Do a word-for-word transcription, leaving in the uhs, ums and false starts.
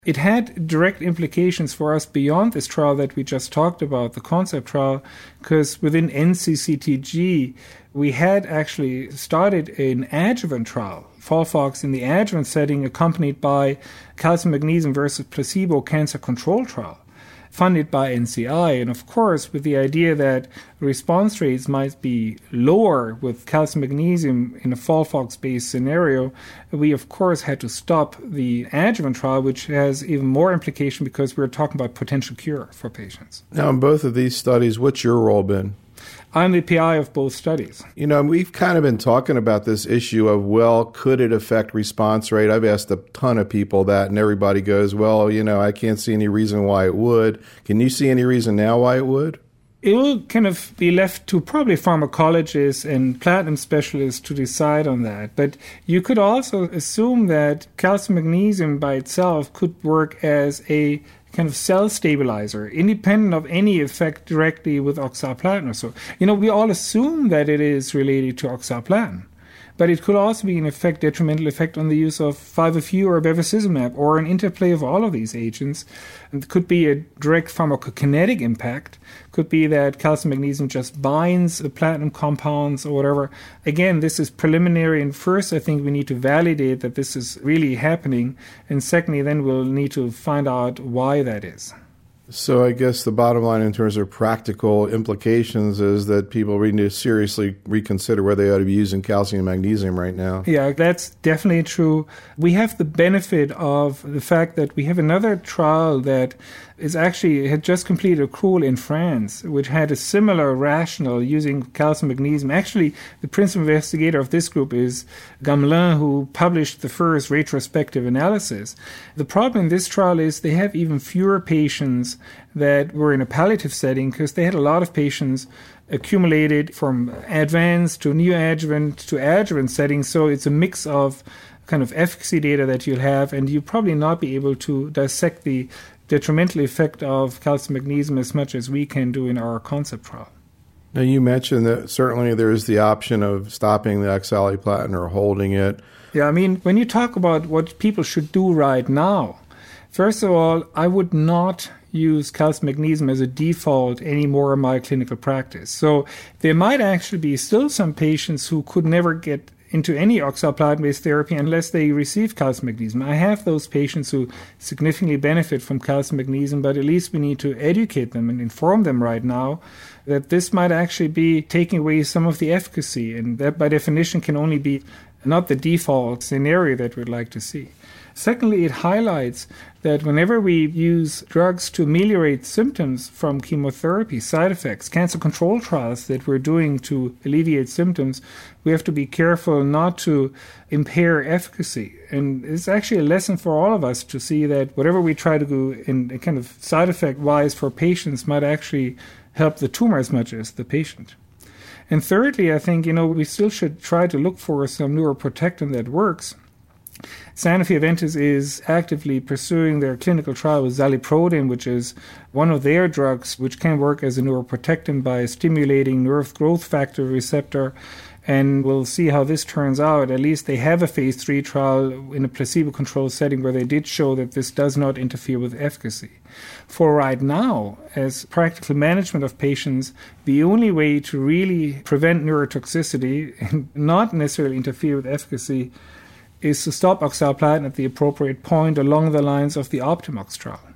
It had direct implications for us beyond this trial that we just talked about, the concept trial, because within N C C T G, we had actually started an adjuvant trial, FOLFOX in the adjuvant setting, accompanied by calcium magnesium versus placebo cancer control trial, funded by N C I. And of course, with the idea that response rates might be lower with calcium magnesium in a FOLFOX-based scenario, we of course had to stop the adjuvant trial, which has even more implication because we're talking about potential cure for patients. Now, in both of these studies, what's your role been? I'm the P I of both studies. You know, we've kind of been talking about this issue of, well, could it affect response rate? I've asked a ton of people that, and everybody goes, well, you know, I can't see any reason why it would. Can you see any reason now why it would? It will kind of be left to probably pharmacologists and platinum specialists to decide on that. But you could also assume that calcium magnesium by itself could work as a kind of cell stabilizer, independent of any effect directly with oxaliplatin. So, you know, we all assume that it is related to oxaliplatin, but it could also be an effect, detrimental effect on the use of five F U or bevacizumab, or an interplay of all of these agents. It could be a direct pharmacokinetic impact, could be that calcium magnesium just binds the platinum compounds or whatever. Again, this is preliminary, and first I think we need to validate that this is really happening, and secondly then we'll need to find out why that is. So I guess the bottom line in terms of practical implications is that people really need to seriously reconsider whether they ought to be using calcium and magnesium right now. Yeah, that's definitely true. We have the benefit of the fact that we have another trial that is actually had just completed accrual in France, which had a similar rationale using calcium magnesium. Actually, the principal investigator of this group is Gamelin, who published the first retrospective analysis. The problem in this trial is they have even fewer patients that were in a palliative setting because they had a lot of patients accumulated from advanced to neoadjuvant to adjuvant settings. So it's a mix of kind of efficacy data that you'll have, and you'll probably not be able to dissect the detrimental effect of calcium magnesium as much as we can do in our concept trial. Now, you mentioned that certainly there is the option of stopping the oxaliplatin or holding it. Yeah, I mean, when you talk about what people should do right now, first of all, I would not use calcium magnesium as a default anymore in my clinical practice. So there might actually be still some patients who could never get into any oxaliplatin-based therapy unless they receive calcium magnesium. I have those patients who significantly benefit from calcium magnesium, but at least we need to educate them and inform them right now that this might actually be taking away some of the efficacy, and that by definition can only be not the default scenario that we'd like to see. Secondly, it highlights that whenever we use drugs to ameliorate symptoms from chemotherapy, side effects, cancer control trials that we're doing to alleviate symptoms, we have to be careful not to impair efficacy. And it's actually a lesson for all of us to see that whatever we try to do in a kind of side effect-wise for patients might actually help the tumor as much as the patient. And thirdly, I think, you know, we still should try to look for some neuroprotectant that works. Sanofi Aventis is actively pursuing their clinical trial with zaliprodin, which is one of their drugs which can work as a neuroprotectant by stimulating nerve growth factor receptor. And we'll see how this turns out. At least they have a phase three trial in a placebo-controlled setting where they did show that this does not interfere with efficacy. For right now, as practical management of patients, the only way to really prevent neurotoxicity and not necessarily interfere with efficacy is to stop oxaliplatin at the appropriate point along the lines of the Optimox trial.